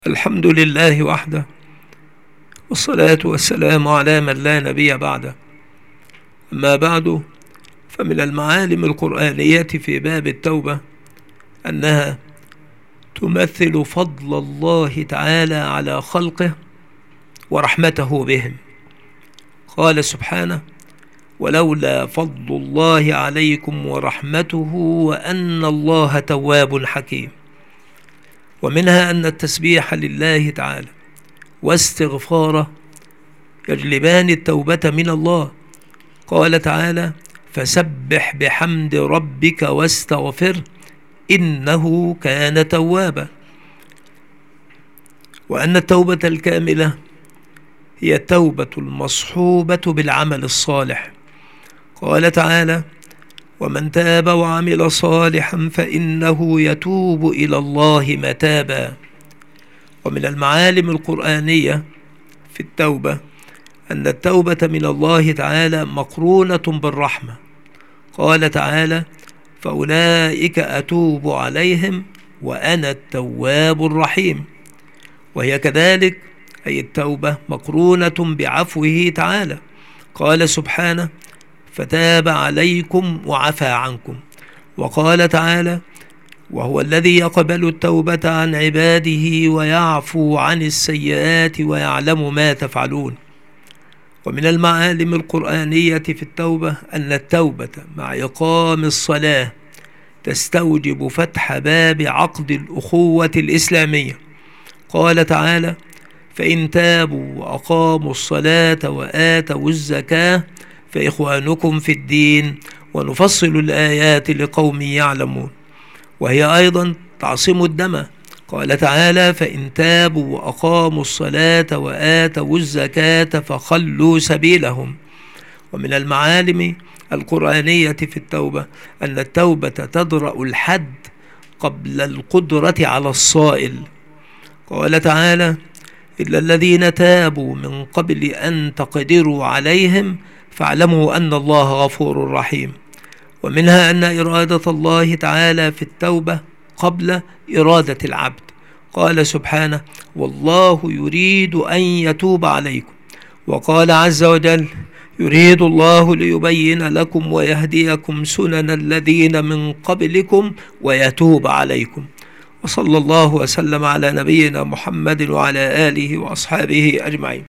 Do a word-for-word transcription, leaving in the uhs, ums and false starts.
الحمد لله وحده، والصلاة والسلام على من لا نبي بعده. أما بعد، فمن المعالم القرآنية في باب التوبة أنها تمثل فضل الله تعالى على خلقه ورحمته بهم. قال سبحانه: ولولا فضل الله عليكم ورحمته وأن الله تواب حكيم. ومنها أن التسبيح لله تعالى واستغفاره يجلبان التوبة من الله. قال تعالى: فسبح بحمد ربك واستغفر إنه كان توابا. وأن التوبة الكاملة هي التوبة المصحوبة بالعمل الصالح. قال تعالى: ومن تاب وعمل صالحا فإنه يتوب إلى الله متابا. ومن المعالم القرآنية في التوبة أن التوبة من الله تعالى مقرونة بالرحمة. قال تعالى: فأولئك أتوب عليهم وأنا التواب الرحيم. وهي كذلك، أي التوبة مقرونة بعفوه تعالى. قال سبحانه: فتاب عليكم وعفى عنكم. وقال تعالى: وهو الذي يقبل التوبة عن عباده ويعفو عن السيئات ويعلم ما تفعلون. ومن المعالم القرآنية في التوبة أن التوبة مع إقام الصلاة تستوجب فتح باب عقد الأخوة الإسلامية. قال تعالى: فإن تابوا وأقاموا الصلاة وآتوا الزكاة فإخوانكم في الدين ونفصل الآيات لقوم يعلمون. وهي أيضا تعصم الدم. قال تعالى: فإن تابوا وأقاموا الصلاة وآتوا الزكاة فخلوا سبيلهم. ومن المعالم القرآنية في التوبة أن التوبة تدرأ الحد قبل القدرة على الصائل. قال تعالى: إلا الذين تابوا من قبل أن تقدروا عليهم فاعلموا أن الله غفور رحيم. ومنها أن إرادة الله تعالى في التوبة قبل إرادة العبد. قال سبحانه: والله يريد أن يتوب عليكم. وقال عز وجل: يريد الله ليبين لكم ويهديكم سنن الذين من قبلكم ويتوب عليكم. وصلى الله وسلم على نبينا محمد وعلى آله وأصحابه أجمعين.